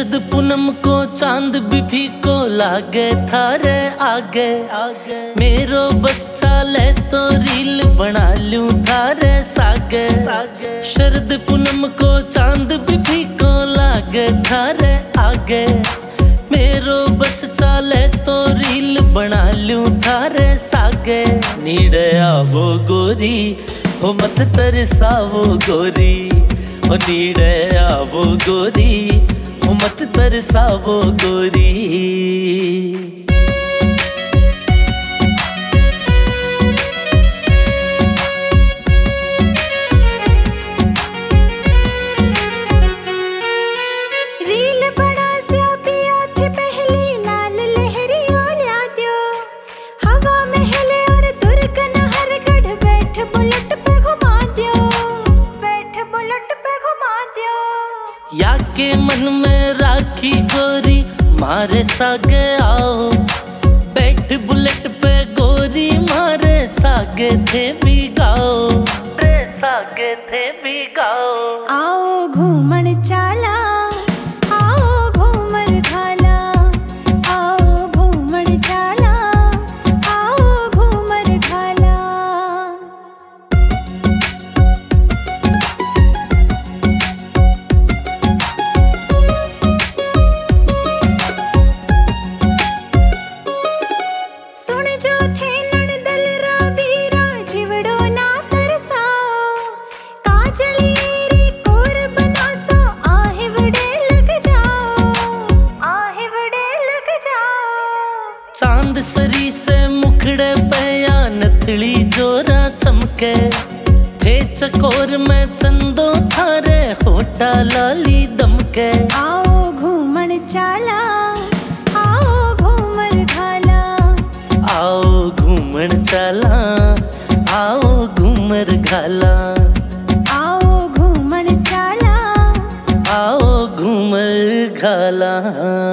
शरद पूनम को चांद भी फीको लागे थारे आगे आगे। मेरो बस चाले तो रील बना लूं थारे सागे सागे। शरद पूनम को चांद भी फीको लागे थारे आगे। मेरो बस चाले तो रील बना लूं थारे सागे। नीड़े आवो गोरी हो मत तरसावो गोरी। ओ नीड़े आवो गोरी हो मत तरसावो गोरी। या के मन में राखी गोरी मारे सागे आओ। बैठ बुलेट पे गोरी मारे सागे थे भी गाओ। सागे थे भी गाओ। आओ घूमन चाला आओ घूमर घाला। आओ घूमन चाला आओ घूमर घाला। सुन जो थे नणदल रा बीरा जिवड़ो ना तरसाओ। काजली कोर बनासो आहे वड़े लग जाओ। आहे वड़े लग जाओ। चांद सरी से मुखड़े पे या नथड़ी जोरा चमके। थे चकोर में चंदो थारे होटा लाली दमके। आओ घूमन चाला आओ घूमर घाला। आओ घूमन चला आओ घूमर घाला। आओ घूमन चाला आओ घूमर घाला।